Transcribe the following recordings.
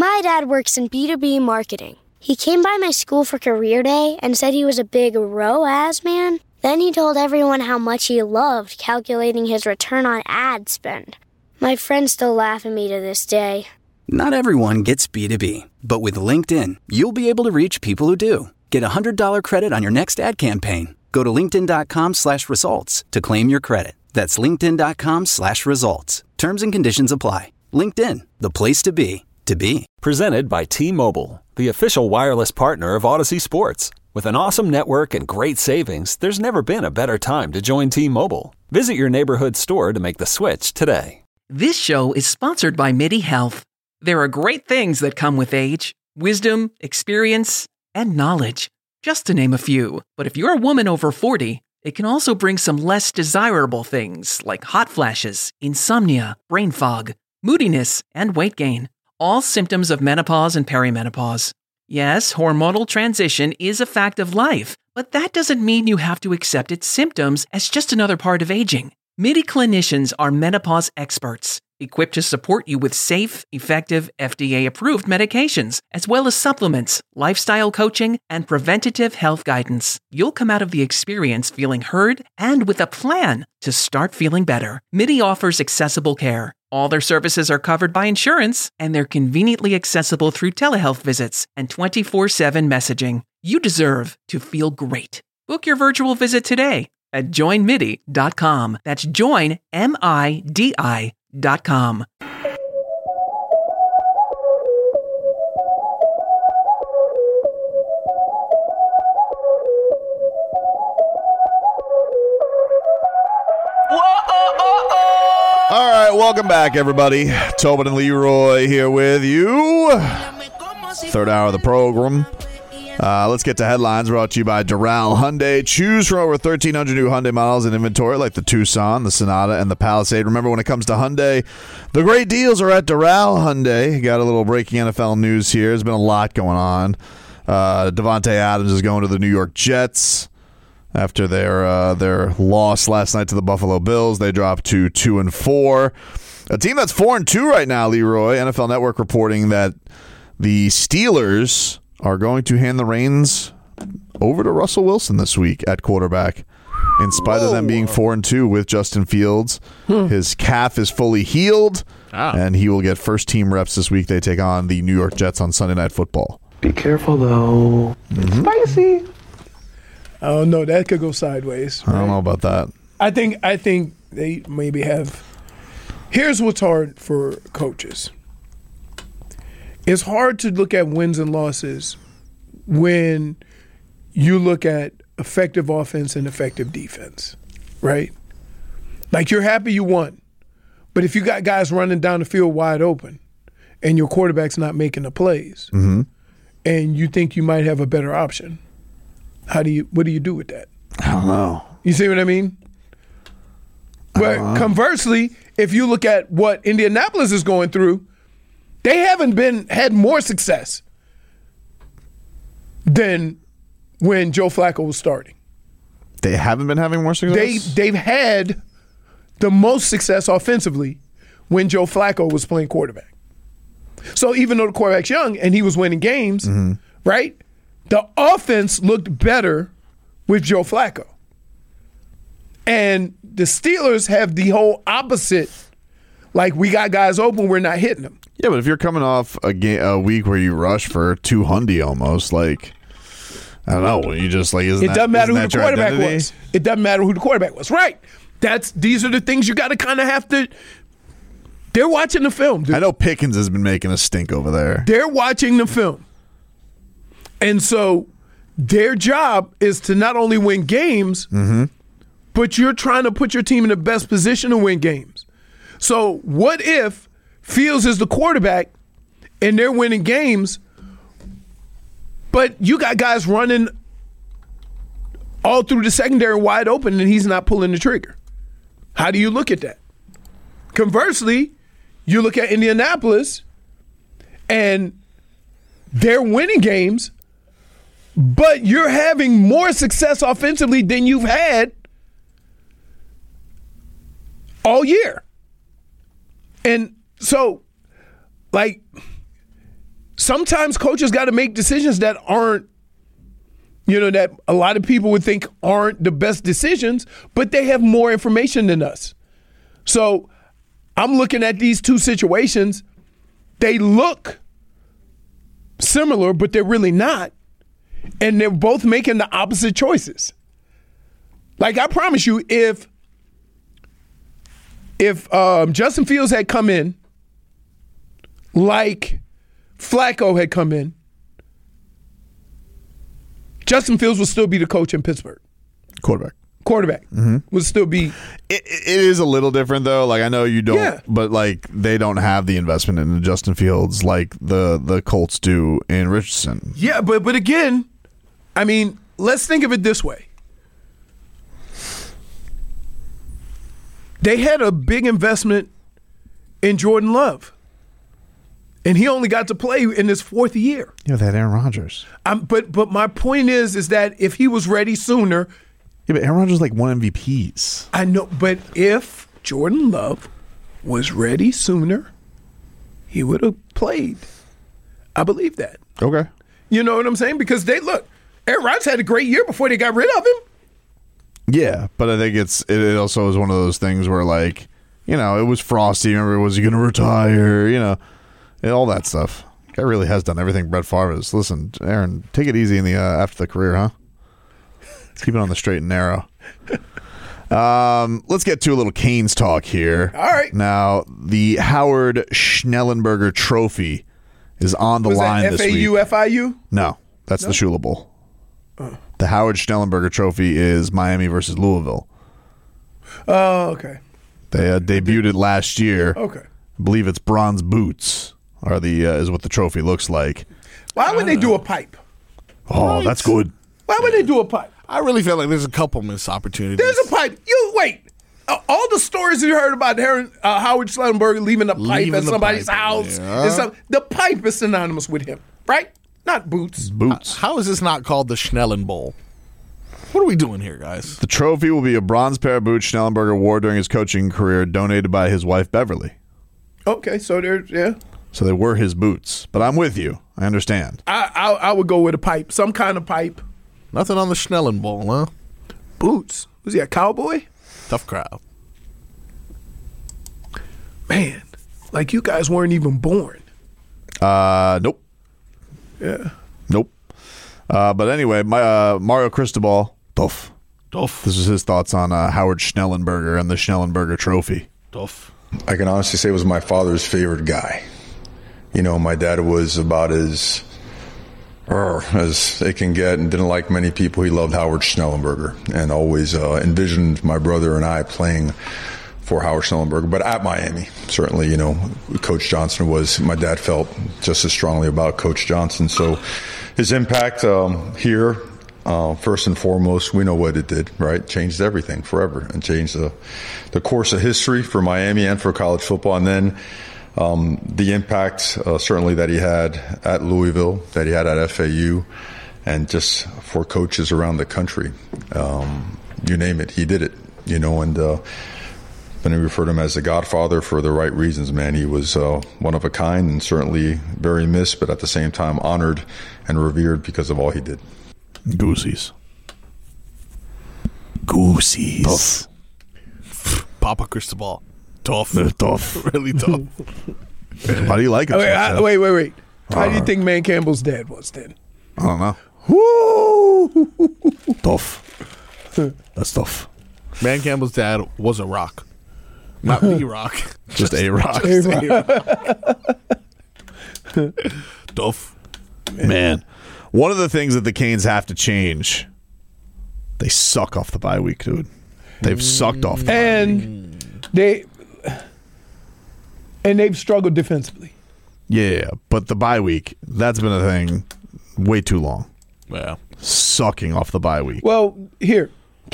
My dad works in B2B marketing. He came by my school for career day and said he was a big ROAS man. Then he told everyone how much he loved calculating his return on ad spend. My friends still laugh at me to this day. Not everyone gets B2B, but with LinkedIn, you'll be able to reach people who do. Get a $100 credit on your next ad campaign. Go to linkedin.com/results to claim your credit. That's linkedin.com/results. Terms and conditions apply. LinkedIn, the place to be, to be. Presented by T-Mobile, the official wireless partner of Odyssey Sports. With an awesome network and great savings, there's never been a better time to join T-Mobile. Visit your neighborhood store to make the switch today. This show is sponsored by MIDI Health. There are great things that come with age: wisdom, experience, and knowledge, just to name a few. But if you're a woman over 40, it can also bring some less desirable things like hot flashes, insomnia, brain fog, moodiness, and weight gain. All symptoms of menopause and perimenopause. Yes, hormonal transition is a fact of life, but that doesn't mean you have to accept its symptoms as just another part of aging. MIDI clinicians are menopause experts, equipped to support you with safe, effective, FDA-approved medications, as well as supplements, lifestyle coaching, and preventative health guidance. You'll come out of the experience feeling heard and with a plan to start feeling better. MIDI offers accessible care. All their services are covered by insurance, and they're conveniently accessible through telehealth visits and 24/7 messaging. You deserve to feel great. Book your virtual visit today at joinmidi.com. That's joinmidi.com. All right, welcome back, everybody. Tobin and Leroy here with you. Third hour of the program. Let's get to headlines brought to you by Doral Hyundai. Choose from over 1,300 new Hyundai models in inventory like the Tucson, the Sonata, and the Palisade. Remember, when it comes to Hyundai, the great deals are at Doral Hyundai. Got a little breaking NFL news here. There's been a lot going on. Devontae Adams is going to the New York Jets. After their loss last night to the Buffalo Bills, they dropped to 2-4. A team that's 4-2 right now, Leroy. NFL Network reporting that the Steelers are going to hand the reins over to Russell Wilson this week at quarterback, in spite of them being 4-2 with Justin Fields. His calf is fully healed, and he will get first-team reps this week. They take on the New York Jets on Sunday Night Football. Be careful, though. Spicy. I don't know. That could go sideways. Right? I don't know about that. I think they maybe have. Here's what's hard for coaches. It's hard to look at wins and losses when you look at effective offense and effective defense, right? Like, you're happy you won, but if you got guys running down the field wide open and your quarterback's not making the plays, and you think you might have a better option, what do you do with that? I don't know. You see what I mean? But conversely, if you look at what Indianapolis is going through, they haven't had more success than when Joe Flacco was starting. They haven't been having more success? They've had the most success offensively when Joe Flacco was playing quarterback. So even though the quarterback's young and he was winning games, right? The offense looked better with Joe Flacco. And the Steelers have the whole opposite. Like, we got guys open, we're not hitting them. Yeah, but if you're coming off a week where you rush for 200 almost, like, I don't know, you just like, it doesn't matter who the quarterback was. It doesn't matter who the quarterback was. Right. These are the things you got to kind of have to. They're watching the film, dude. I know Pickens has been making a stink over there. They're watching the film. And so their job is to not only win games, but you're trying to put your team in the best position to win games. So what if Fields is the quarterback and they're winning games, but you got guys running all through the secondary wide open and he's not pulling the trigger? How do you look at that? Conversely, you look at Indianapolis and they're winning games, but you're having more success offensively than you've had all year. And so, like, sometimes coaches got to make decisions that aren't, that a lot of people would think aren't the best decisions, but they have more information than us. So I'm looking at these two situations. They look similar, but they're really not. And they're both making the opposite choices. Like, I promise you, if Justin Fields had come in like Flacco had come in, Justin Fields will still be the coach in Pittsburgh. Quarterback would still be. It is a little different though. Like, I know you don't, but like they don't have the investment in Justin Fields like the Colts do in Richardson. Yeah, but again, I mean, let's think of it this way. They had a big investment in Jordan Love. And he only got to play in his fourth year. Yeah, they had Aaron Rodgers. But my point is that if he was ready sooner. Yeah, but Aaron Rodgers won MVPs. I know, but if Jordan Love was ready sooner, he would have played. I believe that. Okay. You know what I'm saying? Because Aaron Rodgers had a great year before they got rid of him. Yeah, but I think it also is one of those things where, like, it was frosty. Remember, was he going to retire? And all that stuff. Guy really has done everything Brett Favre is. Listen, Aaron, take it easy in the after the career, huh? Let's keep it on the straight and narrow. Let's get to a little Canes talk here. All right. Now, the Howard Schnellenberger Trophy is on the line this week. Was that FAU, FIU? No, that's the Shula Bowl. The Howard Schnellenberger Trophy is Miami versus Louisville. Oh, okay. They debuted it last year. Okay. I believe it's bronze boots is what the trophy looks like. Why would they do a pipe? Oh, that's good. Why would they do a pipe? I really feel like there's a couple missed opportunities. There's a pipe. You wait. All the stories you heard about Howard Schnellenberger leaving a pipe at somebody's house. Yeah. The pipe is synonymous with him, right? Not boots. Boots. How is this not called the Schnellen Bowl? What are we doing here, guys? The trophy will be a bronze pair of boots Schnellenberger wore during his coaching career, donated by his wife, Beverly. Okay, so So they were his boots. But I'm with you. I understand. I would go with a pipe, some kind of pipe. Nothing on the Schnellen Bowl, huh? Boots. Was he a cowboy? Tough crowd. Man, like you guys weren't even born. Nope. Yeah. Nope. But anyway, Mario Cristobal, tough. This is his thoughts on Howard Schnellenberger and the Schnellenberger Trophy. Tough. I can honestly say it was my father's favorite guy. My dad was about as it can get and didn't like many people. He loved Howard Schnellenberger and always envisioned my brother and I playing for Howard Schnellenberger. But at Miami, certainly, Coach Johnson my dad felt just as strongly about Coach Johnson. So his impact here, first and foremost, we know what it did, right? Changed everything forever and changed the course of history for Miami and for college football. And then the impact certainly that he had at Louisville, that he had at FAU, and just for coaches around the country. You name it, he did it, and we refer to him as the Godfather for the right reasons, man. He was one of a kind and certainly very missed, but at the same time honored and revered because of all he did. Goosies. Tough. Papa Cristobal. Tough. Tough. Really tough. How do you like it? Wait. How do you think Man Campbell's dad was then? I don't know. Woo! Tough. That's tough. Man Campbell's dad was a rock. Not the rock. Just a rock. Tough. Man. One of the things that the Canes have to change, they suck off the bye week, dude. They've sucked off the bye week. And they've struggled defensively. Yeah, but the bye week, that's been a thing way too long. Yeah. Sucking off the bye week. Well, here,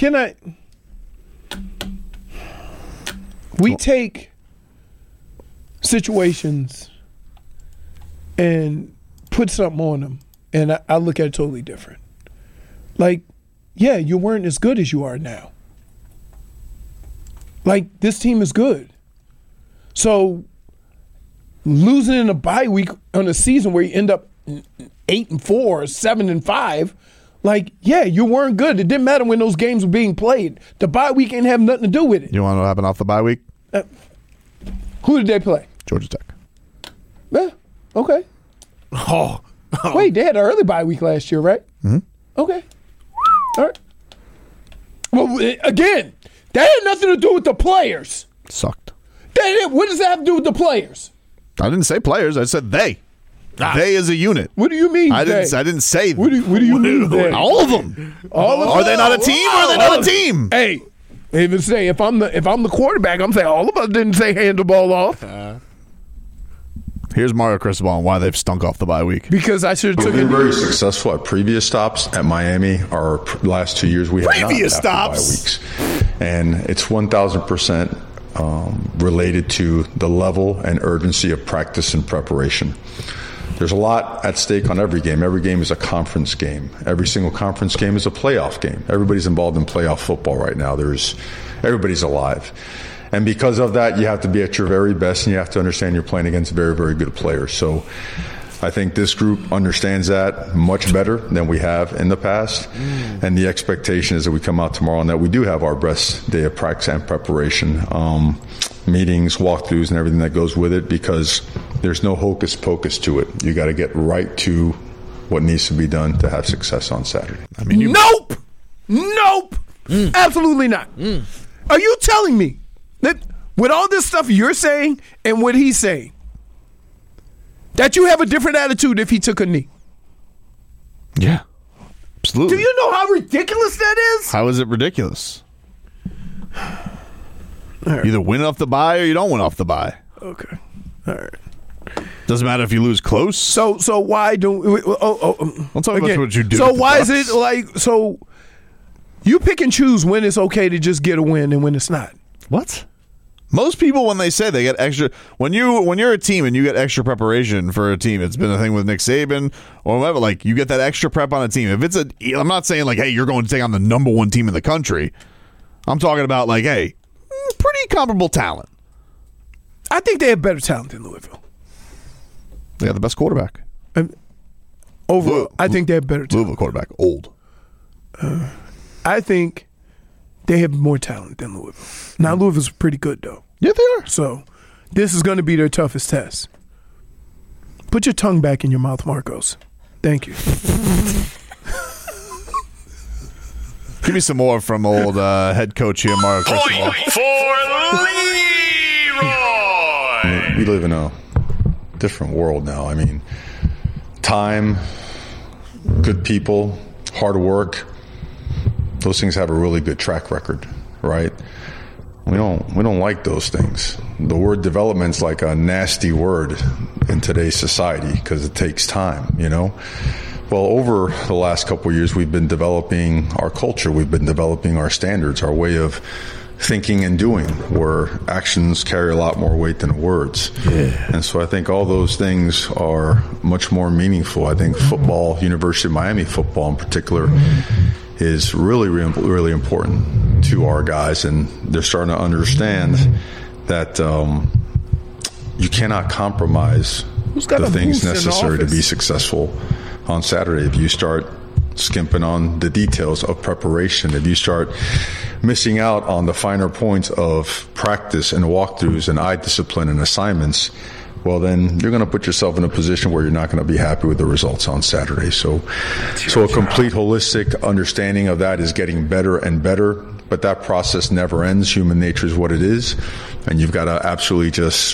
we take situations and put something on them, and I look at it totally different. Like, yeah, you weren't as good as you are now. Like, this team is good. So losing in a bye week on a season where you end up 8-4 or 7-5, like, yeah, you weren't good. It didn't matter when those games were being played. The bye week ain't have nothing to do with it. You want to know what happened off the bye week? Who did they play? Georgia Tech. Yeah, okay. Oh. Wait, they had an early bye week last year, right? Mm-hmm. Okay. All right. Well, again, that had nothing to do with the players. Sucked. What does that have to do with the players? I didn't say players. I said they. They as a unit. What do you mean? I didn't say. What do you mean? They? All of them. All of Are they not a team? Or are they not a team? Hey, even say if I'm the quarterback, I'm saying all of us didn't say hand the ball off. Here's Mario Cristobal on why they've stunk off the bye week. Because I should have We've took been it. very successful at previous stops at Miami. Our last 2 years, we have Previous not had bye stops. weeks, and it's 1,000% related to the level and urgency of practice and preparation. There's a lot at stake on every game. Every game is a conference game. Every single conference game is a playoff game. Everybody's involved in playoff football right now. Everybody's alive. And because of that, you have to be at your very best, and you have to understand you're playing against very, very good players. So I think this group understands that much better than we have in the past. And the expectation is that we come out tomorrow and that we do have our best day of practice and preparation, meetings, walkthroughs, and everything that goes with it, because there's no hocus pocus to it. You got to get right to what needs to be done to have success on Saturday. I mean, Nope. Absolutely not. Are you telling me that with all this stuff you're saying and what he's saying, that you have a different attitude if he took a knee? Yeah. Absolutely. Do you know how ridiculous that is? How is it ridiculous? Either win off the bye or you don't win off the bye. Okay. All right. Doesn't matter if you lose close. So why don't? Don't talk about what you do. So with the why is Bucks. it like so? You pick and choose when it's okay to just get a win and when it's not. What? Most people, when they say they get extra, when you're a team and you get extra preparation for a team, it's been a thing with Nick Saban or whatever. Like, you get that extra prep on a team. If it's I'm not saying like, hey, you're going to take on the number one team in the country. I'm talking about like, hey, pretty comparable talent. I think they have better talent than Louisville. They got the best quarterback. Overall, I think they have better talent. Louisville quarterback, old. I think they have more talent than Louisville. Now, Louisville's pretty good, though. Yeah, they are. So, this is going to be their toughest test. Put your tongue back in your mouth, Marcos. Thank you. Give me some more from old head coach here, Mario Cristobal. Point for Leroy. We live in a different world now. I mean, time, good people, hard work, those things have a really good track record, right? We don't like those things. The word development's like a nasty word in today's society because it takes time, you know? Well, over the last couple of years, we've been developing our culture. We've been developing our standards, our way of thinking and doing, where actions carry a lot more weight than words. Yeah. And so I think all those things are much more meaningful. I think football, University of Miami football in particular, is really, really important to our guys. And they're starting to understand that you cannot compromise the things necessary to be successful on Saturday. If you start skimping on the details of preparation, if you start missing out on the finer points of practice and walkthroughs and eye discipline and assignments, well, then you're going to put yourself in a position where you're not going to be happy with the results on Saturday. So a complete holistic understanding of that is getting better and better, but that process never ends. Human nature is what it is, and you've got to absolutely just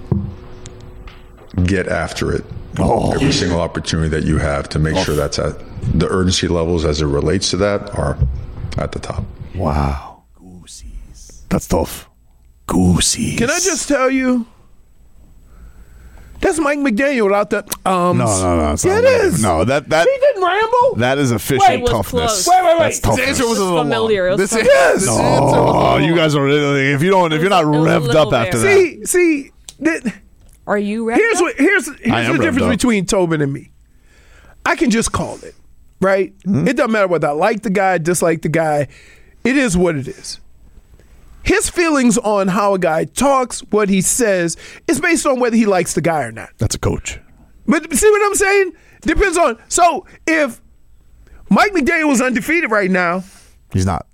get after it. Every single opportunity that you have to make sure that's at the urgency levels as it relates to that are at the top. Wow. Goosies. That's tough. Goosies. Can I just tell you? That's Mike McDaniel out there. No. It's Yeah, not it is. No, that He didn't ramble. that is official Wait, it was toughness. close. Wait. That's toughness. This answer was a little familiar. long. It was This familiar. answer was a Oh, little you long. guys are really, if you're not revved little up after that. See. Are you ready? Here's I am the difference revved up. between Tobin and me. I can just call it, right? Mm-hmm. It doesn't matter whether I like the guy, dislike the guy. It is what it is. his feelings on how a guy talks, what he says, is based on whether he likes the guy or not. That's a coach. But see what I'm saying? Depends on. So if Mike McDaniel was undefeated right now, he's not.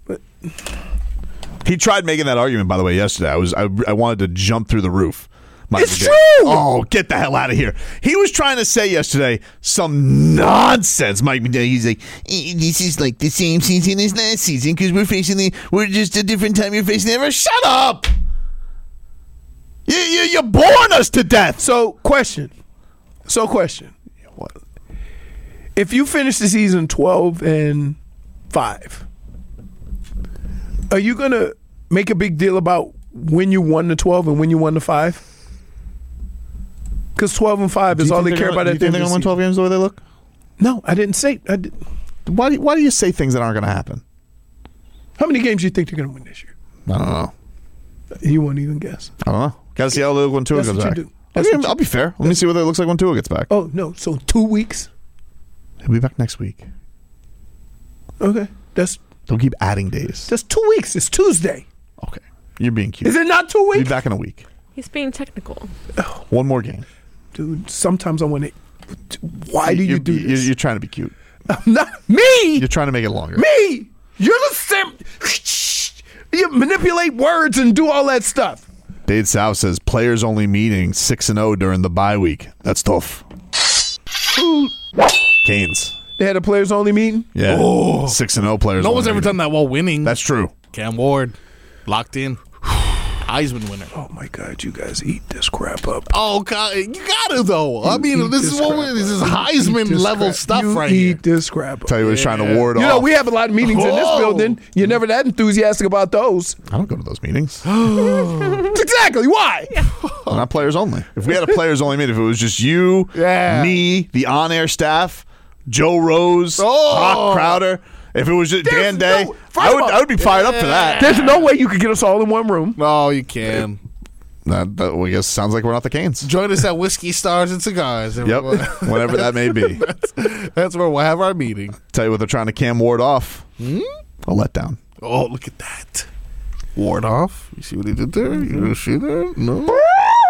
He tried making that argument, by the way, yesterday. I wanted to jump through the roof. It's true. Oh, get the hell out of here. He was trying to say yesterday some nonsense. Mike McDaniel, he's like, this is like the same season as last season because we're just a different time you're facing ever. Shut up. You're boring us to death. So, question. What? If you finish the season 12-5, are you going to make a big deal about when you won the 12 and when you won the 5? Because 12-5 is all they care about at the end of the season. Do you think they're going to win 12 games the way they look? No, I didn't say. Why do you say things that aren't going to happen? How many games do you think they're going to win this year? I don't know. You won't even guess. I don't know. Got to see how they look when Tua comes back. I'll be fair. Let me see what it looks like when Tua gets back. Oh, no. So 2 weeks? He'll be back next week. Okay. Don't keep adding days. That's 2 weeks. It's Tuesday. Okay. You're being cute. Is it not 2 weeks? He'll be back in a week. He's being technical. One more game. Dude, sometimes I want to. Why do you do this? You're trying to be cute. I'm not. Me! You're trying to make it longer. Me! You're the same. You manipulate words and do all that stuff. Dade South says players only meeting 6-0 during the bye week. That's tough. Canes. They had a players only meeting? Yeah. 6-0 players. No one's ever done that while winning. That's true. Cam Ward, locked in. Heisman winner. Oh my God, you guys eat this crap up. Oh God, you gotta though. I mean, this is Heisman level stuff right here. Eat this crap up. Tell you what he's trying to ward off. You know, we have a lot of meetings in this building. You're never that enthusiastic about those. I don't go to those meetings. Exactly. Why? Well, not players only. If we had a players only meeting, if it was just you, me, the on-air staff, Joe Rose, Hawk Crowder. If it was just Dan Day, I would be fired up for that. There's no way you could get us all in one room. No, you can. That I guess sounds like we're not the Canes. Join us at Whiskey Stars and Cigars. Everyone. Yep, whatever that may be. That's where we'll have our meeting. Tell you what, they're trying to Cam Ward off. A letdown. Oh, look at that. Ward off. You see what he did there? You see that? No.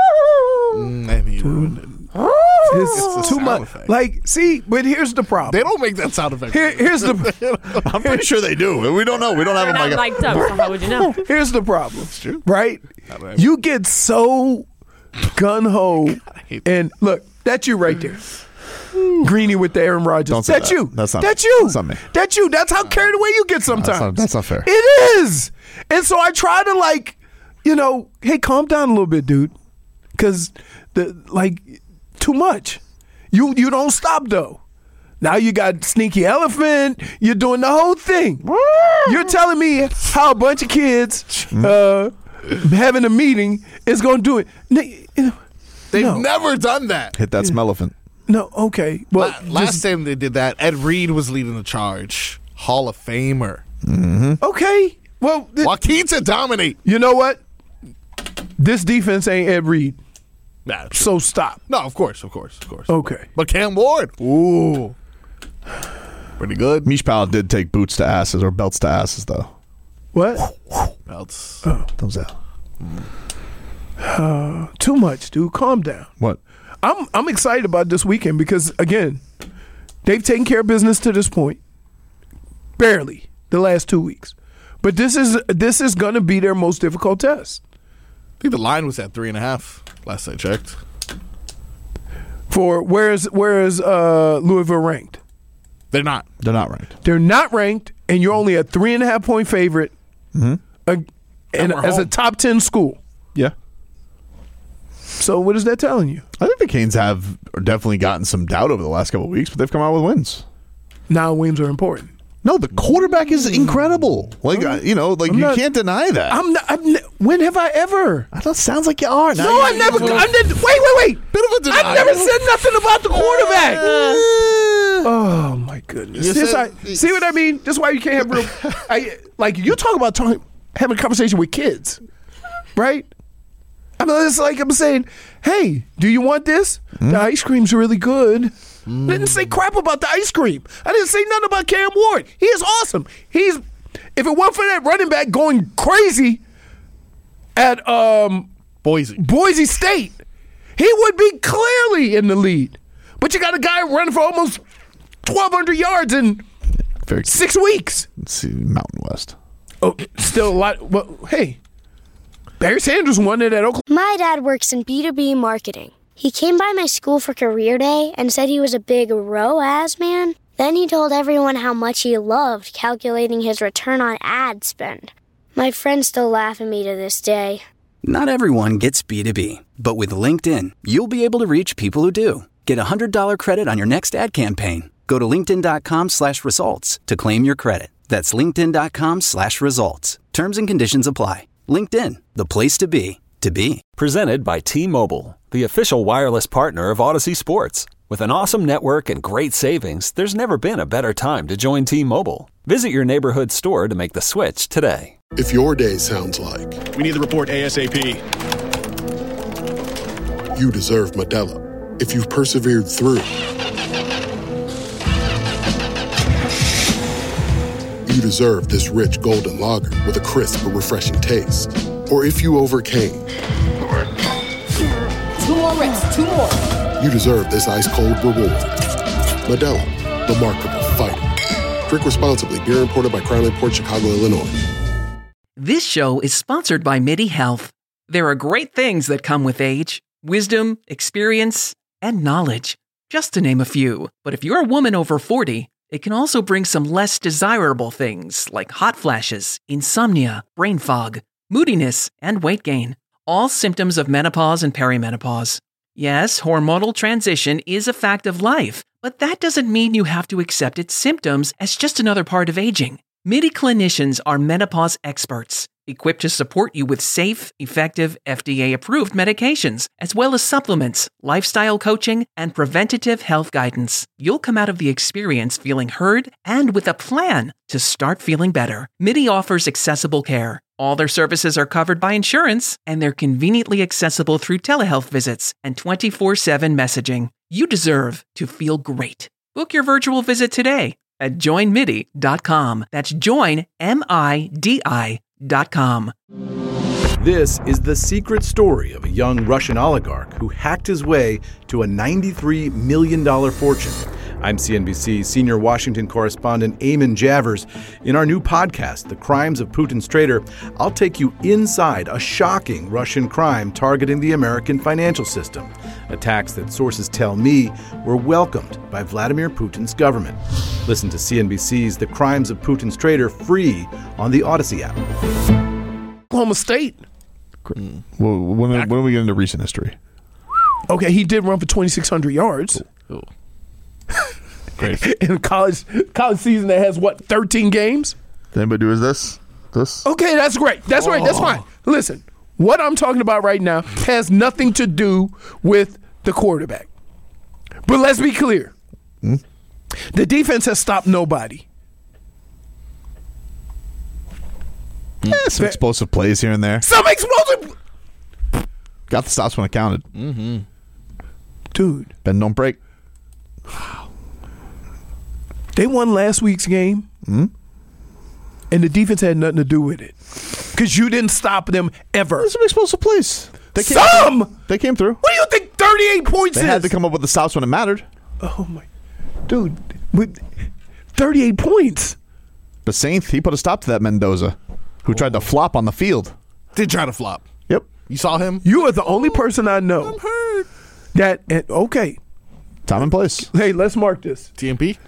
It's too much. Effect. Like, see, but here's the problem. They don't make that sound effect. Here's the. I'm pretty sure they do. We don't know. We don't have them like mic'd up, so how would you know? Here's the problem. It's true. Right? You get so gun-ho. And look, that's you right there. Greeny with the Aaron Rodgers. Don't say that's that. you. That's not That's you. That's not me. That's you. That's how carried away you get sometimes. That's not fair. It is. And so I try to hey, calm down a little bit, dude. Because too much. You don't stop though. Now you got Sneaky Elephant. You're doing the whole thing. You're telling me how a bunch of kids having a meeting is going to do it. They've never done that. Hit that Smellephant. No, okay. Well, last time they did that, Ed Reed was leading the charge. Hall of Famer. Mm-hmm. Okay. Well, Joaquin to dominate. You know what? This defense ain't Ed Reed. Nah, so stop. No, of course. Okay. But Cam Ward, ooh, pretty good. Mish Powell did take boots to asses or belts to asses, though. What? Belts. Thumbs out. Too much, dude. Calm down. What? I'm excited about this weekend because, again, they've taken care of business to this point. Barely the last 2 weeks. But this is going to be their most difficult test. I think the line was at 3.5 last I checked. For where's Louisville ranked? They're not. They're not ranked. They're not ranked, and you're only a 3.5 point favorite, and as a top 10 school. Yeah. So what is that telling you? I think the Canes have definitely gotten some doubt over the last couple of weeks, but they've come out with wins. Now wins are important. No, the quarterback is incredible. You can't deny that. When have I ever? That sounds like you are. No, I never. Wait. Bit of a denial. I've never said nothing about the quarterback. Oh my goodness! See what I mean? This is why you can't have real. You talk about having a conversation with kids, right? I mean, it's like I'm saying, hey, do you want this? The ice cream's really good. I didn't say crap about the ice cream. I didn't say nothing about Cam Ward. He is awesome. If it weren't for that running back going crazy, at Boise State, he would be clearly in the lead. But you got a guy running for almost 1,200 yards in 6 weeks. Let's see, Mountain West. Oh, still a lot. Well, hey, Barry Sanders won it at Oklahoma. My dad works in B2B marketing. He came by my school for career day and said he was a big ROAS man. Then he told everyone how much he loved calculating his return on ad spend. My friends still laugh at me to this day. Not everyone gets B2B, but with LinkedIn, you'll be able to reach people who do. Get a $100 credit on your next ad campaign. Go to linkedin.com/results to claim your credit. That's linkedin.com/results. Terms and conditions apply. LinkedIn, the place to be, to be. Presented by T-Mobile, the official wireless partner of Odyssey Sports. With an awesome network and great savings, there's never been a better time to join T-Mobile. Visit your neighborhood store to make the switch today. If your day sounds like, we need the report ASAP, you deserve Modelo. If you've persevered through, you deserve this rich golden lager with a crisp but refreshing taste. Or if you overcame. 2 more reps, 2 more. You deserve this ice-cold reward. Modelo, the Remarkable Fighter. Drink responsibly. Beer imported by Crown Imports, Chicago, Illinois. This show is sponsored by MIDI Health. There are great things that come with age. Wisdom, experience, and knowledge. Just to name a few. But if you're a woman over 40, it can also bring some less desirable things like hot flashes, insomnia, brain fog, moodiness, and weight gain. All symptoms of menopause and perimenopause. Yes, hormonal transition is a fact of life, but that doesn't mean you have to accept its symptoms as just another part of aging. MIDI clinicians are menopause experts, equipped to support you with safe, effective, FDA-approved medications, as well as supplements, lifestyle coaching, and preventative health guidance. You'll come out of the experience feeling heard and with a plan to start feeling better. MIDI offers accessible care. All their services are covered by insurance, and they're conveniently accessible through telehealth visits and 24/7 messaging. You deserve to feel great. Book your virtual visit today at joinmidi.com. That's joinmidi.com. This is the secret story of a young Russian oligarch who hacked his way to a $93 million fortune. I'm CNBC senior Washington correspondent Eamon Javers. In our new podcast, The Crimes of Putin's Traitor, I'll take you inside a shocking Russian crime targeting the American financial system. Attacks that sources tell me were welcomed by Vladimir Putin's government. Listen to CNBC's The Crimes of Putin's Traitor free on the Odyssey app. Oklahoma State. Well, when do we get into recent history? Okay, he did run for 2,600 yards. Ooh. Great. In a college season that has, 13 games? Did anybody do this? Okay, that's great. That's right. That's fine. Listen, what I'm talking about right now has nothing to do with the quarterback. But let's be clear. The defense has stopped nobody. Some explosive plays here and there. Some explosive. Got the stops when it counted. Mm-hmm. Dude. Bend, don't break. They won last week's game, and the defense had nothing to do with it because you didn't stop them ever. There's some explosive plays. They came through. What do you think 38 points is? They had to come up with the stops when it mattered. Oh, my. Dude, with 38 points. The Saints, he put a stop to that Mendoza, who tried to flop on the field. Did try to flop. Yep. You saw him? You are the only person I know. I'm hurt. Okay. Time and place. Hey, let's mark this. TMP?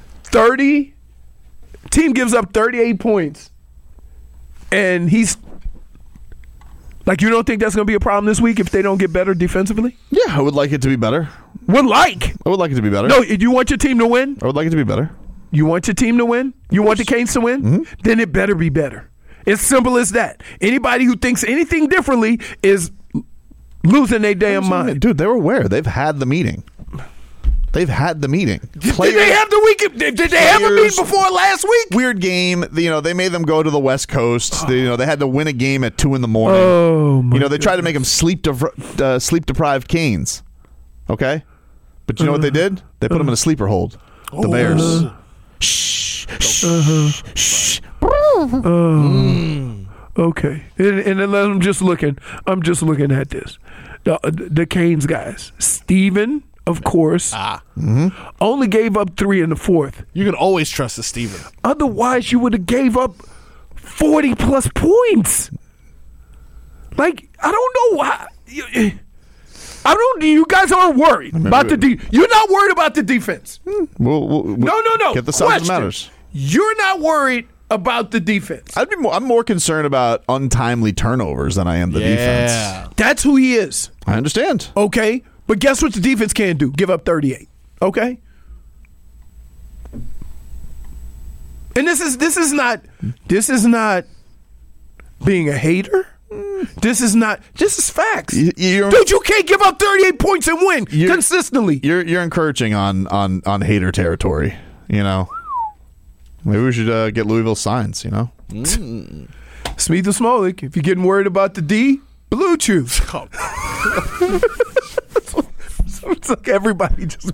Team gives up 38 points. And he's like, you don't think that's going to be a problem this week if they don't get better defensively? Yeah, I would like it to be better. I would like it to be better. No, you want your team to win? I would like it to be better. You want your team to win? You want the Canes to win? Mm-hmm. Then it better be better. It's simple as that. Anybody who thinks anything differently is losing their damn mind. Dude, they were aware. They've had the meeting. Did they have the meeting before last week? Weird game. They made them go to the West Coast. They had to win a game at 2 a.m. Oh my! They tried to make them sleep deprived Canes. Okay, but you know what they did? They put them in a sleeper hold. The Bears. Shh. Okay, and then I'm just looking at this. The Canes guys, Steven, of course, only gave up 3 in the fourth. You can always trust the Steven. Otherwise, you would have gave up 40 plus points. Like, I don't know why. You guys aren't worried about the defense. You're not worried about the defense. No. Get the size that matters. You're not worried about the defense. I'm more concerned about untimely turnovers than I am the defense. That's who he is. I understand. Okay, but guess what the defense can do? Give up 38. Okay? And this is not being a hater. This is facts. Dude, you can't give up 38 points and win consistently. You're encouraging on hater territory, you know. Maybe we should get Louisville signs, you know. Smith and Smolik, if you're getting worried about the D, Blue Chew. It's like everybody's got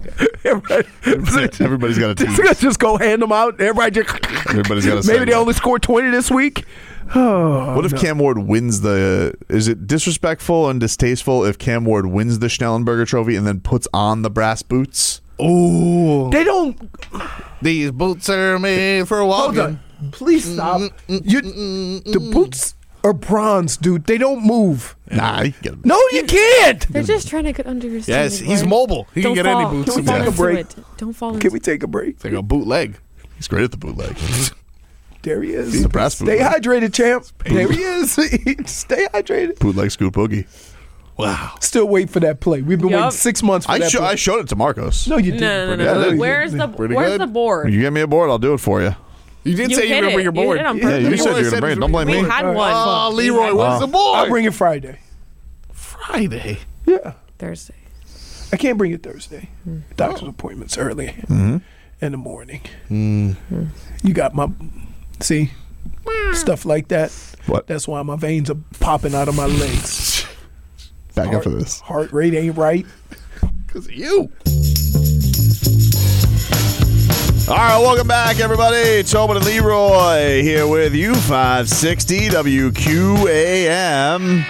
a team. Just go hand them out. Everybody's got a maybe they only scored 20 this week. What if Cam Ward wins is it disrespectful and distasteful if Cam Ward wins the Schnellenberger Trophy and then puts on the brass boots? Oh, they don't. These boots are made for walking. Hold on. Please stop. The boots are bronze, dude. They don't move. Nah, you can get them. No, you can't. They're just trying to get under your skin. Yes, he's mobile. He can get any boots. Don't fall into it. Don't fall into it. Can we take a break? It's like a bootleg. He's great at the bootleg. There he is. The brass Stay bootleg. hydrated, champ. There he is. Stay hydrated. Bootleg Scoot Boogie. Wow. Still wait for that play. We've been waiting 6 months for that play. I showed it to Marcos. No, you didn't. No. Where's the board? You get me a board, I'll do it for you. You did say you were going to bring your board. Yeah, you said you were going to bring it. Don't blame me. We had one. Oh, Leroy, where's the board? I'll bring it Friday. Friday? Yeah. Thursday. I can't bring it Thursday. Doctor's appointments early in the morning. You got my... See? Stuff like that. What? That's why my veins are popping out of my legs. Back up for this. Heart rate ain't right. Because of you. All right, welcome back, everybody. Tobin and Leroy here with you, 560 WQAM.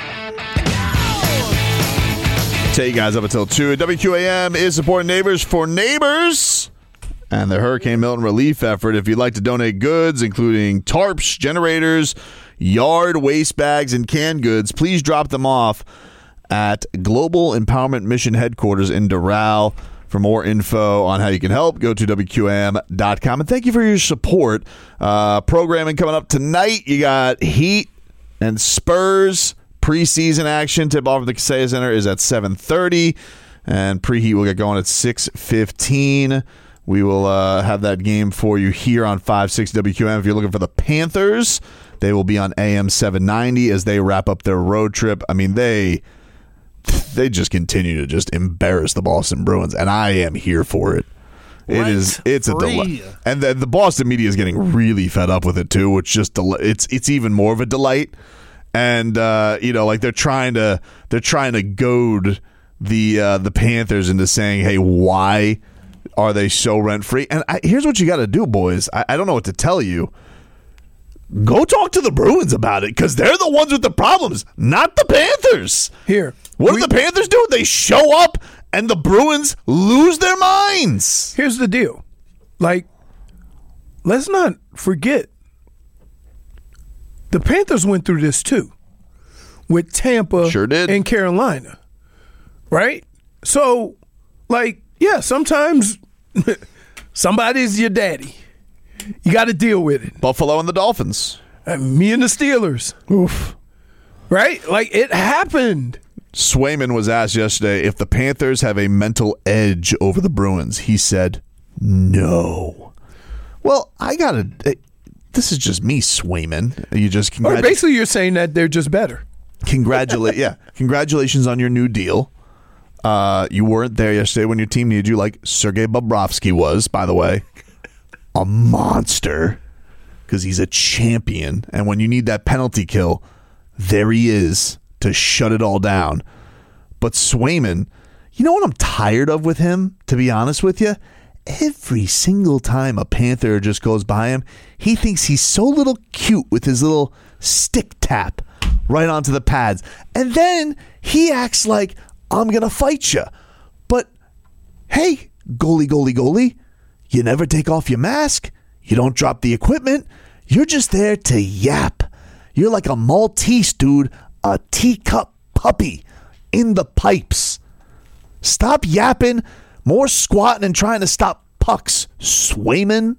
Take you guys up until 2. WQAM is supporting Neighbors for Neighbors and the Hurricane Milton relief effort. If you'd like to donate goods, including tarps, generators, yard waste bags, and canned goods, please drop them off at Global Empowerment Mission Headquarters in Doral. For more info on how you can help, go to WQAM.com. And thank you for your support. Programming coming up tonight. You got Heat and Spurs preseason action. Tip-off at the Kaseya Center is at 7:30. And preheat will get going at 6:15. We will have that game for you here on 560 WQAM. If you're looking for the Panthers, they will be on AM 790 as they wrap up their road trip. I mean, they just continue to just embarrass the Boston Bruins, and I am here for it. It's a delight, and the Boston media is getting really fed up with it too, which just it's even more of a delight. And like they're trying to goad the Panthers into saying, "Hey, why are they so rent free?" And here's what you got to do, boys. I don't know what to tell you. Go talk to the Bruins about it, because they're the ones with the problems, not the Panthers. What do the Panthers do? They show up and the Bruins lose their minds. Here's the deal. Like, let's not forget, the Panthers went through this too with Tampa and Carolina. Right? So, like, yeah, sometimes somebody's your daddy. You got to deal with it. Buffalo and the Dolphins. Me and the Steelers. Oof. Right? Like, it happened. Swayman was asked yesterday if the Panthers have a mental edge over the Bruins. He said, no. Well, this is just me, Swayman. You just basically you're saying that they're just better. Congratulations on your new deal. You weren't there yesterday when your team needed you, like Sergei Bobrovsky was, by the way. A monster, because he's a champion. And when you need that penalty kill, there he is to shut it all down. But Swayman, you know what I'm tired of with him, to be honest with you? every single time a Panther just goes by him, he thinks he's so little cute with his little stick tap right onto the pads. And then he acts like, I'm going to fight you. But, hey, goalie, you never take off your mask. You don't drop the equipment. You're just there to yap. You're like a Maltese, dude, a teacup puppy in the pipes. Stop yapping, more squatting and trying to stop pucks, Swayman.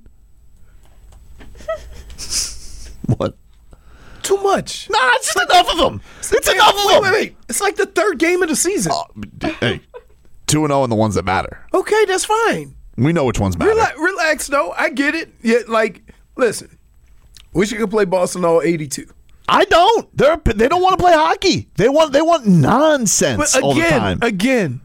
What? Too much. Nah, it's just enough of them. It's enough of them. Wait. It's like the third game of the season. Hey, 2-0 in the ones that matter. Okay, that's fine. We know which ones matter. Relax, though. I get it. Yeah, listen. Wish you could play Boston all 82. I don't. They don't want to play hockey. They want nonsense all the time. Again,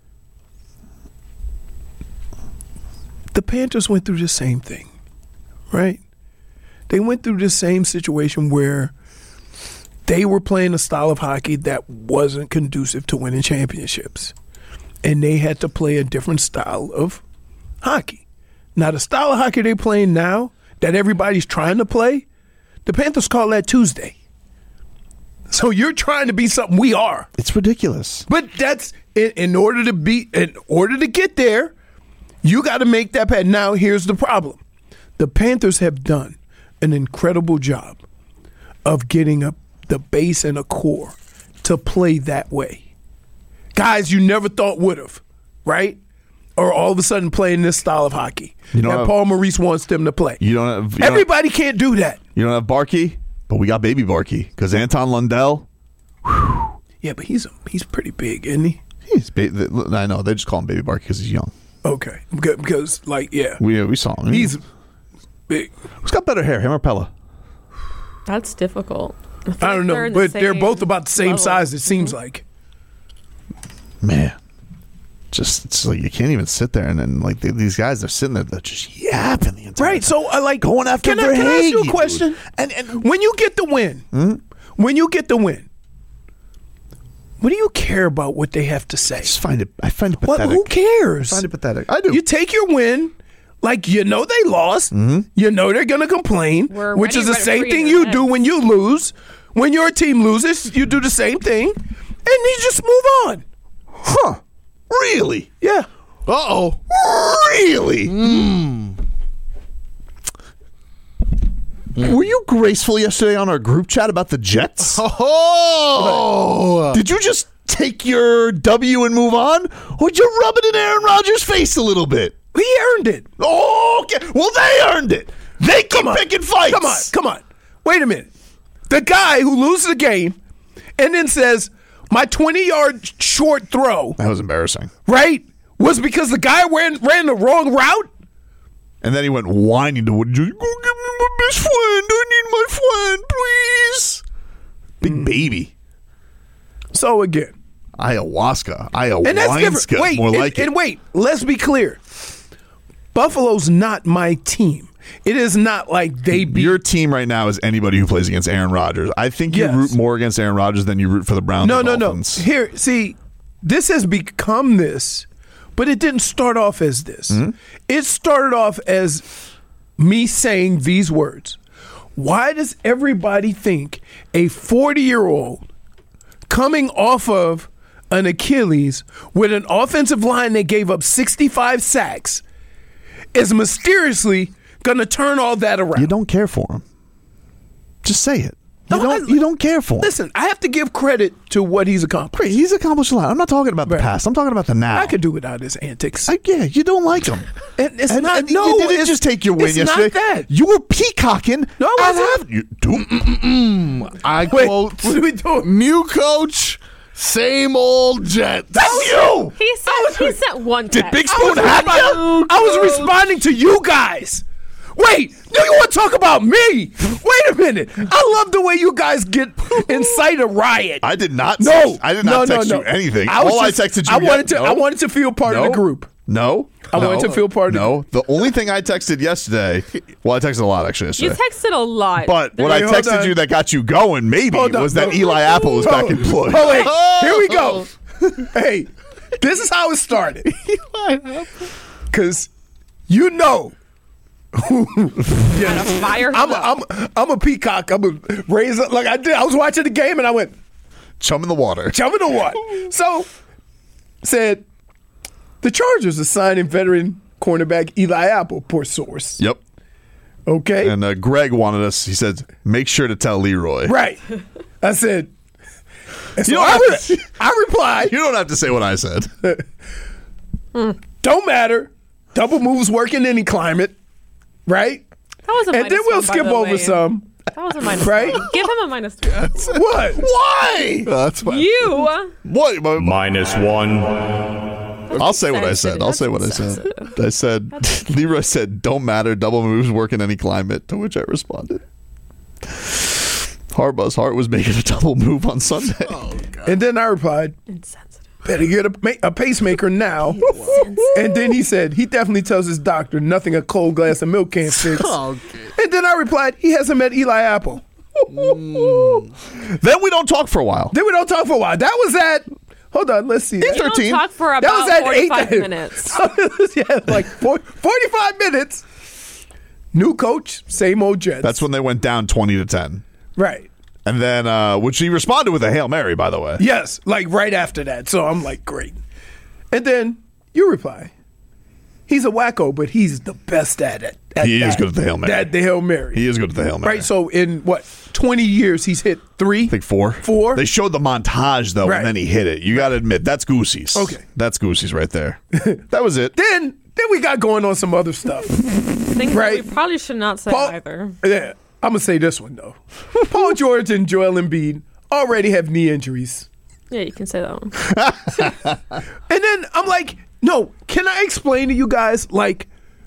the Panthers went through the same thing, right? They went through the same situation where they were playing a style of hockey that wasn't conducive to winning championships. And they had to play a different style of hockey. Now, the style of hockey they're playing now that everybody's trying to play, the Panthers call that Tuesday. So you're trying to be something we are. It's ridiculous. But that's in order to get there, you got to make that path. Now, here's the problem. The Panthers have done an incredible job of getting the base and a core to play that way. Guys you never thought would have, right? Or all of a sudden playing this style of hockey that Paul Maurice wants them to play. Everybody can't do that. You don't have Barkey, but we got baby Barkey because Anton Lundell. Yeah, but he's pretty big, isn't he? I know. They just call him baby Barkey because he's young. Okay, because we saw him. He's big. Who's got better hair, him or Pella? That's difficult. I don't know, but they're both about the same size. It seems like. Man, it's like you can't even sit there and then these guys are sitting there, they're just yapping the entire time. So going after Can I ask you a question? And when you get the win, what do you care about what they have to say? I find it pathetic. Who cares? I find it pathetic. I do. You take your win. They lost. Mm-hmm. You know they're going to complain, which is the same thing you do when you lose. When your team loses, you do the same thing, and you just move on. Huh. Really? Yeah. Uh-oh. Really? Were you graceful yesterday on our group chat about the Jets? Oh! Did you just take your W and move on? Or did you rub it in Aaron Rodgers' face a little bit? He earned it. Oh, okay. Well, they earned it. They keep picking fights. Come on. Wait a minute. The guy who loses the game and then says, my 20-yard short throw. That was embarrassing. Right? Was because the guy ran the wrong route? And then he went whining to Woody. Go give me my best friend. I need my friend, please. Big baby. So again. Ayahuasca. And that's different. Wait, more like it. And wait, let's be clear. Buffalo's not my team. It is not like they beat. Your team right now is anybody who plays against Aaron Rodgers. I think you root more against Aaron Rodgers than you root for the Browns. No. Here, see, this has become this, but it didn't start off as this. Mm-hmm. It started off as me saying these words. Why does everybody think a 40-year-old coming off of an Achilles with an offensive line that gave up 65 sacks is mysteriously going to turn all that around? You don't care for him. Just say it. You don't care for him. Listen, I have to give credit to what he's accomplished. He's accomplished a lot. I'm not talking about the past. I'm talking about the now. I could do without his antics. You don't like him. You didn't just take your win yesterday. It's not that. You were peacocking. No, I wasn't. I quote, what are we doing? New coach, same old Jets. That's you. He sent one text. Did Big Spoon have you? I was responding to you guys. Wait, do you want to talk about me? Wait a minute. I love the way you guys incite a riot. I did not. I did not text you anything. I texted you. I wanted to feel part of the group. No. I wanted to feel part of the group. The only thing I texted yesterday, well, I texted a lot actually yesterday. You texted a lot. But what I texted you that got you going maybe was that Eli Apple was back employed. Oh, wait. Here we go. Hey, this is how it started. Because You know. Fire. I'm a peacock. I'm a raise up like I did. I was watching the game and I went, Chum in the water. Chum in the water. So, said, the Chargers are signing veteran cornerback Eli Apple, poor source. Yep. Okay. And Greg wanted us, he said, make sure to tell Leroy. Right. I said, and so I replied. You don't have to say what I said. Don't matter. Double moves work in any climate. Right? That was a and then we'll skip over some. That was a minus right? one. Give him a minus 2. What? Why? That's fine. You. What? -1. I'll say what I said. I'll say what I said. I said, Leroy said, don't matter. Double moves work in any climate. To which I responded, Harbaugh's heart was making a double move on Sunday. Oh, God. And then I replied, better get a pacemaker now. And then he said, he definitely tells his doctor nothing a cold glass of milk can't fix. Okay. And then I replied, he hasn't met Eli Apple. Then we don't talk for a while. That was at, hold on, let's see. We don't talk for about 45 minutes. Yeah, like 45 minutes. New coach, same old Jets. That's when they went down 20-10. Right. And then, which he responded with a Hail Mary, by the way. Yes, like right after that. So I'm like, great. And then you reply, he's a wacko, but he's the best at it. He is good at the Hail Mary. At the Hail Mary. He is good at the Hail Mary. Right, so in 20 years, he's hit 3? I think 4. 4? They showed the montage, though, and then he hit it. You got to admit, that's Goosey's. Okay. That's Goosey's right there. That was it. Then we got going on some other stuff. Things that we probably should not say either. Yeah, I'm going to say this one, though. Paul George and Joel Embiid already have knee injuries. Yeah, you can say that one. And then I'm like, no, can I explain to you guys, like,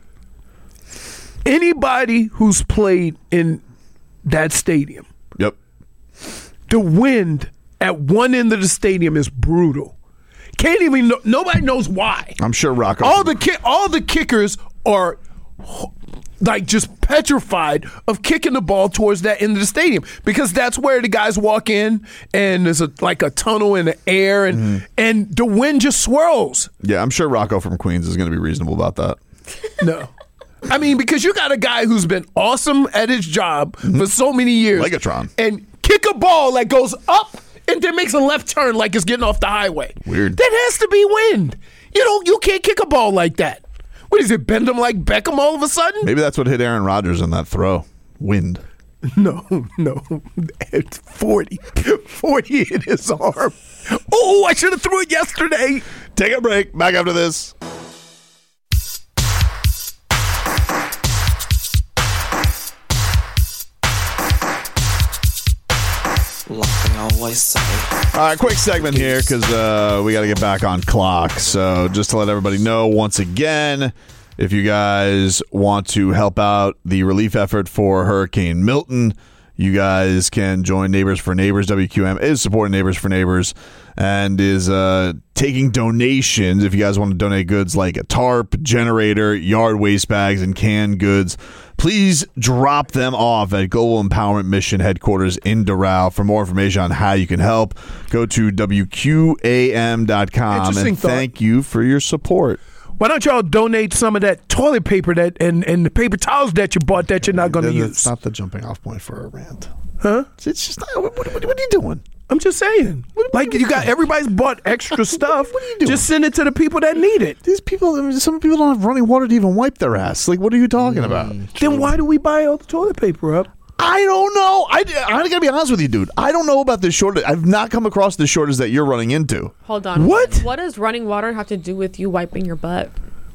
anybody who's played in that stadium. Yep. The wind at one end of the stadium is brutal. Can't even nobody knows why. I'm sure Rocco. All the kickers are like just petrified of kicking the ball towards that end of the stadium because that's where the guys walk in and there's like a tunnel in the air and the wind just swirls. Yeah, I'm sure Rocco from Queens is going to be reasonable about that. No. I mean, because you got a guy who's been awesome at his job for so many years. Legatron. And kick a ball that goes up and then makes a left turn like it's getting off the highway. Weird. That has to be wind. You can't kick a ball like that. What is it, bend him like Beckham all of a sudden? Maybe that's what hit Aaron Rodgers in that throw. Wind. No. It's 40 in his arm. Oh, I should have threw it yesterday. Take a break. Back after this. All right, quick segment here because we got to get back on clock. So just to let everybody know, once again, if you guys want to help out the relief effort for Hurricane Milton, you guys can join Neighbors for Neighbors. WQM is supporting Neighbors for Neighbors and is taking donations. If you guys want to donate goods like a tarp, generator, yard waste bags, and canned goods, please drop them off at Global Empowerment Mission Headquarters in Doral. For more information on how you can help, go to WQAM.com. And thank you for your support. Why don't y'all donate some of that toilet paper and the paper towels that you bought that you're not going to use? It's not the jumping off point for a rant. Huh? It's just not. What are you doing? I'm just saying. Everybody's bought extra stuff. What are you doing? Just send it to the people that need it. These people, some people don't have running water to even wipe their ass. Like, what are you talking about? Then why do we buy all the toilet paper up? I don't know. I got to be honest with you, dude. I don't know about this shortage. I've not come across the shortage that you're running into. Hold on. What? What does running water have to do with you wiping your butt?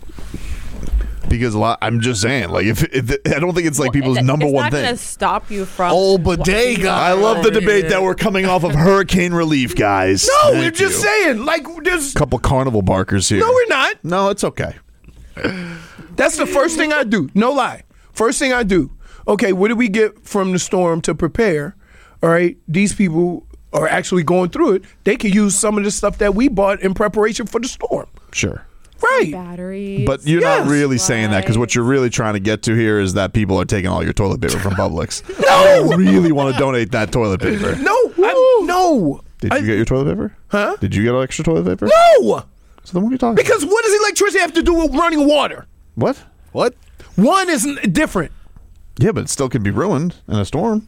Because I'm just saying, like, if I don't think it's like people's number one thing. It's not going to stop you from. Oh, bodega! I love the debate that we're coming off of hurricane relief, guys. No, we're just saying, like, there's a couple carnival barkers here. No, we're not. No, it's okay. That's the first thing I do. No lie. First thing I do. Okay, what do we get from the storm to prepare? All right, these people are actually going through it. They can use some of the stuff that we bought in preparation for the storm. Sure. Right. Batteries. But you're not really saying that because what you're really trying to get to here is that people are taking all your toilet paper from Publix. No! I don't really want to donate that toilet paper. No. Did you get your toilet paper? Huh? Did you get extra toilet paper? No. So then what are you talking Because what does electricity have to do with running water? What? What? One is different. Yeah, but it still can be ruined in a storm.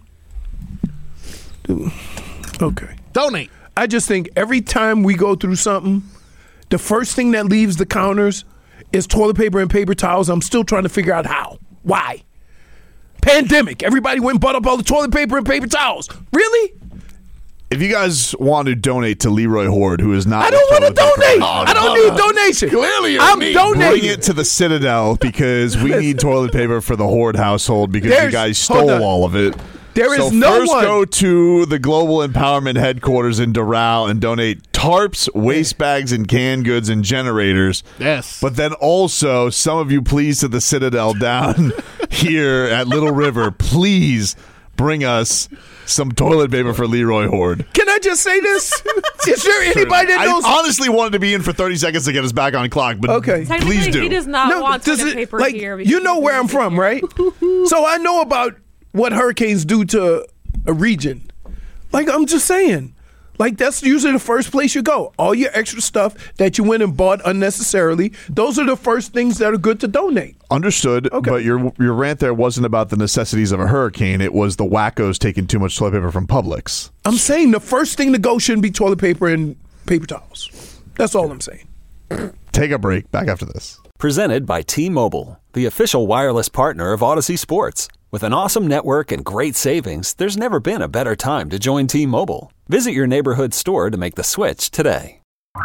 Okay. Donate. I just think every time we go through something, the first thing that leaves the counters is toilet paper and paper towels. I'm still trying to figure out how. Why? Pandemic. Everybody went and bought up all the toilet paper and paper towels. Really? If you guys want to donate to Leroy Horde, who is not... I don't want to donate. I don't need donation. Clearly I'm donating. Bring it to the Citadel because we need toilet paper for the Horde household because you guys hold stole on. all of it. There is so no first one. go to the Global Empowerment headquarters in Doral and donate tarps, waste bags, and canned goods and generators. Yes. But then also, some of you please to the Citadel down here at Little River, please bring us some toilet paper for Leroy Horde. Can I just say this? Is there anybody that knows? I honestly wanted to be in for 30 seconds to get us back on clock, but Okay. please do. He does not want does toilet it- paper like, here. you know where I'm from, right? So I know about what hurricanes do to a region. Like, I'm just saying. Like, that's usually the first place you go. All your extra stuff that you went and bought unnecessarily, those are the first things that are good to donate. Understood, but your rant there wasn't about the necessities of a hurricane. It was the wackos taking too much toilet paper from Publix. I'm saying the first thing to go shouldn't be toilet paper and paper towels. That's all I'm saying. Take a break. Back after this. Presented by T-Mobile, the official wireless partner of Odyssey Sports. With an awesome network and great savings, there's never been a better time to join T-Mobile. Visit your neighborhood store to make the switch today.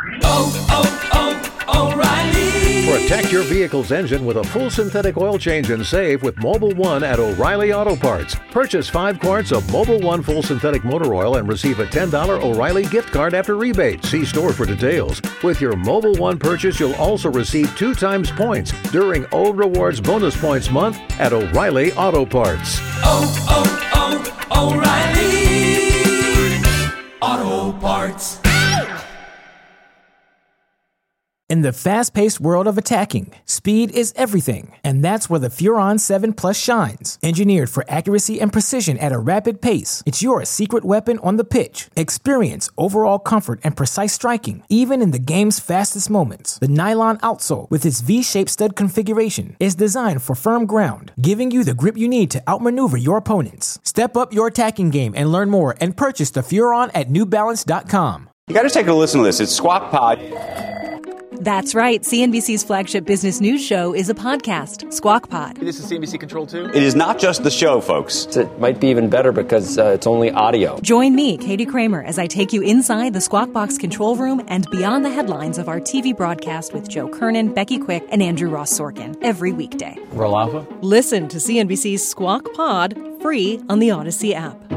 O'Reilly. Protect your vehicle's engine with a full synthetic oil change and save with Mobile One at O'Reilly Auto Parts. Purchase 5 quarts of Mobile One full synthetic motor oil and receive a $10 O'Reilly gift card after rebate. See store for details. With your Mobile One purchase, you'll also receive 2 times points during O Rewards Bonus Points Month at O'Reilly Auto Parts. O'Reilly Auto Parts. In the fast-paced world of attacking, speed is everything, and that's where the Furon 7 Plus shines. Engineered for accuracy and precision at a rapid pace, it's your secret weapon on the pitch. Experience overall comfort and precise striking, even in the game's fastest moments. The nylon outsole, with its V-shaped stud configuration, is designed for firm ground, giving you the grip you need to outmaneuver your opponents. Step up your attacking game and learn more and purchase the Furon at NewBalance.com. You got to take a listen to this. It's Squawk Pod. That's right. CNBC's flagship business news show is a podcast, Squawk Pod. This is CNBC Control 2? It is not just the show, folks. It might be even better because it's only audio. Join me, Katie Kramer, as I take you inside the Squawk Box control room and beyond the headlines of our TV broadcast with Joe Kernan, Becky Quick, and Andrew Ross Sorkin every weekday. Roll Alpha? Listen to CNBC's Squawk Pod free on the Odyssey app.